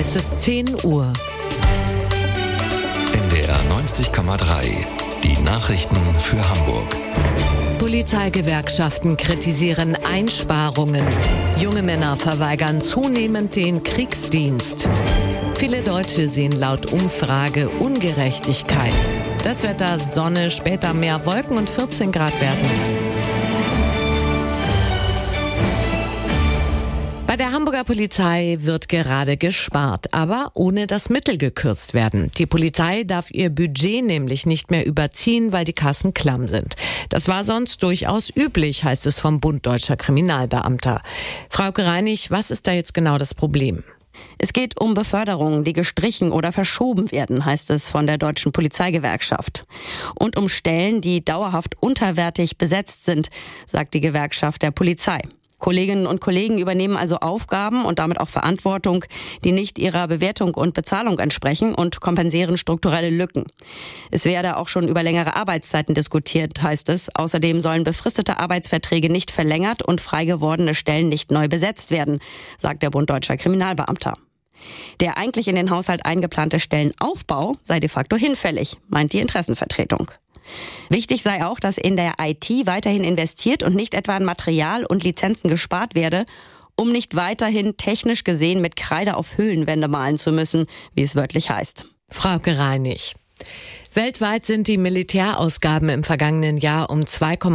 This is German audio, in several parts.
Es ist 10 Uhr. NDR 90,3. Die Nachrichten für Hamburg. Polizeigewerkschaften kritisieren Einsparungen. Junge Männer verweigern zunehmend den Kriegsdienst. Viele Deutsche sehen laut Umfrage Ungerechtigkeit. Das Wetter: Sonne, später mehr Wolken und 14 Grad werden. Bei der Hamburger Polizei wird gerade gespart, aber ohne dass Mittel gekürzt werden. Die Polizei darf ihr Budget nämlich nicht mehr überziehen, weil die Kassen klamm sind. Das war sonst durchaus üblich, heißt es vom Bund Deutscher Kriminalbeamter. Frauke Reinig, was ist da jetzt genau das Problem? Es geht um Beförderungen, die gestrichen oder verschoben werden, heißt es von der Deutschen Polizeigewerkschaft. Und um Stellen, die dauerhaft unterwertig besetzt sind, sagt die Gewerkschaft der Polizei. Kolleginnen und Kollegen übernehmen also Aufgaben und damit auch Verantwortung, die nicht ihrer Bewertung und Bezahlung entsprechen, und kompensieren strukturelle Lücken. Es werde auch schon über längere Arbeitszeiten diskutiert, heißt es. Außerdem sollen befristete Arbeitsverträge nicht verlängert und frei gewordene Stellen nicht neu besetzt werden, sagt der Bund Deutscher Kriminalbeamter. Der eigentlich in den Haushalt eingeplante Stellenaufbau sei de facto hinfällig, meint die Interessenvertretung. Wichtig sei auch, dass in der IT weiterhin investiert und nicht etwa an Material und Lizenzen gespart werde, um nicht weiterhin technisch gesehen mit Kreide auf Höhlenwände malen zu müssen, wie es wörtlich heißt. Frauke Reinig. Weltweit sind die Militärausgaben im vergangenen Jahr um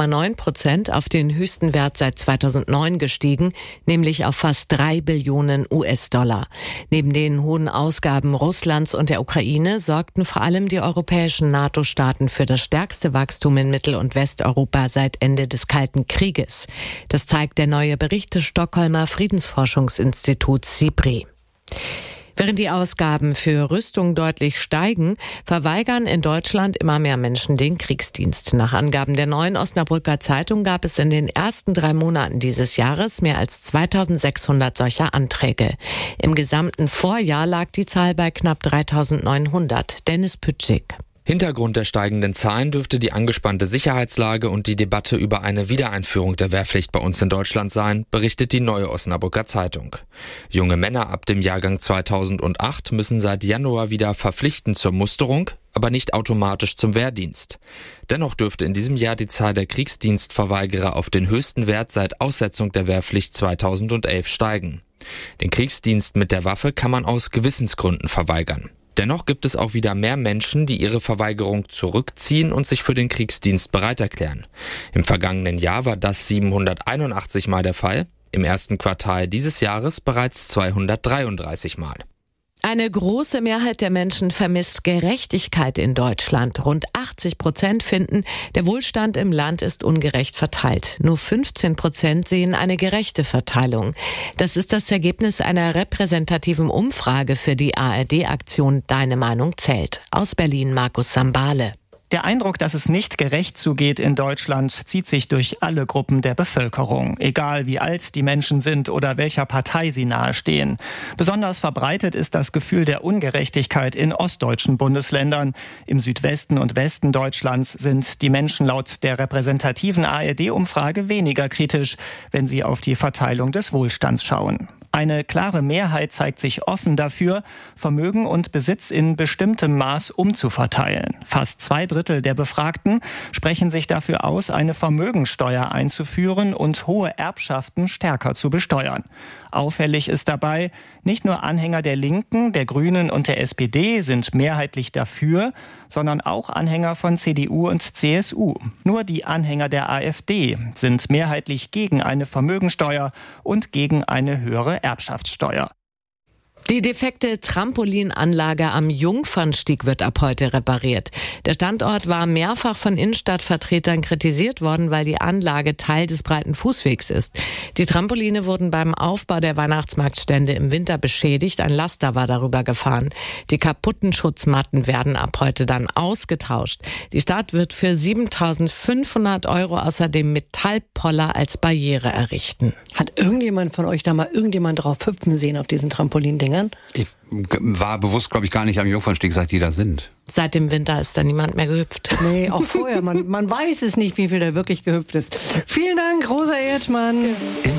2,9% auf den höchsten Wert seit 2009 gestiegen, nämlich auf fast 3 Billionen US-Dollar. Neben den hohen Ausgaben Russlands und der Ukraine sorgten vor allem die europäischen NATO-Staaten für das stärkste Wachstum in Mittel- und Westeuropa seit Ende des Kalten Krieges. Das zeigt der neue Bericht des Stockholmer Friedensforschungsinstituts SIPRI. Während die Ausgaben für Rüstung deutlich steigen, verweigern in Deutschland immer mehr Menschen den Kriegsdienst. Nach Angaben der Neuen Osnabrücker Zeitung gab es in den ersten 3 Monaten dieses Jahres mehr als 2600 solcher Anträge. Im gesamten Vorjahr lag die Zahl bei knapp 3900. Dennis Pütschig. Hintergrund der steigenden Zahlen dürfte die angespannte Sicherheitslage und die Debatte über eine Wiedereinführung der Wehrpflicht bei uns in Deutschland sein, berichtet die Neue Osnabrücker Zeitung. Junge Männer ab dem Jahrgang 2008 müssen seit Januar wieder verpflichtend zur Musterung, aber nicht automatisch zum Wehrdienst. Dennoch dürfte in diesem Jahr die Zahl der Kriegsdienstverweigerer auf den höchsten Wert seit Aussetzung der Wehrpflicht 2011 steigen. Den Kriegsdienst mit der Waffe kann man aus Gewissensgründen verweigern. Dennoch gibt es auch wieder mehr Menschen, die ihre Verweigerung zurückziehen und sich für den Kriegsdienst bereit erklären. Im vergangenen Jahr war das 781 Mal der Fall, im ersten Quartal dieses Jahres bereits 233 Mal. Eine große Mehrheit der Menschen vermisst Gerechtigkeit in Deutschland. Rund 80% finden, der Wohlstand im Land ist ungerecht verteilt. Nur 15% sehen eine gerechte Verteilung. Das ist das Ergebnis einer repräsentativen Umfrage für die ARD-Aktion Deine Meinung zählt. Aus Berlin Markus Sambale. Der Eindruck, dass es nicht gerecht zugeht in Deutschland, zieht sich durch alle Gruppen der Bevölkerung, egal wie alt die Menschen sind oder welcher Partei sie nahestehen. Besonders verbreitet ist das Gefühl der Ungerechtigkeit in ostdeutschen Bundesländern. Im Südwesten und Westen Deutschlands sind die Menschen laut der repräsentativen ARD-Umfrage weniger kritisch, wenn sie auf die Verteilung des Wohlstands schauen. Eine klare Mehrheit zeigt sich offen dafür, Vermögen und Besitz in bestimmtem Maß umzuverteilen. Fast 2/3 der Befragten sprechen sich dafür aus, eine Vermögensteuer einzuführen und hohe Erbschaften stärker zu besteuern. Auffällig ist dabei, nicht nur Anhänger der Linken, der Grünen und der SPD sind mehrheitlich dafür, sondern auch Anhänger von CDU und CSU. Nur die Anhänger der AfD sind mehrheitlich gegen eine Vermögensteuer und gegen eine höhere Erbschaftssteuer. Die defekte Trampolinanlage am Jungfernstieg wird ab heute repariert. Der Standort war mehrfach von Innenstadtvertretern kritisiert worden, weil die Anlage Teil des breiten Fußwegs ist. Die Trampoline wurden beim Aufbau der Weihnachtsmarktstände im Winter beschädigt. Ein Laster war darüber gefahren. Die kaputten Schutzmatten werden ab heute dann ausgetauscht. Die Stadt wird für 7.500 € außerdem Metallpoller als Barriere errichten. Hat irgendjemand von euch da mal irgendjemand drauf hüpfen sehen auf diesen Trampolindingern? Ich war bewusst, glaube ich, gar nicht am Jungfernstieg, seit die da sind. Seit dem Winter ist da niemand mehr gehüpft. Nee, auch vorher. Man weiß es nicht, wie viel da wirklich gehüpft ist. Vielen Dank, Rosa Erdmann.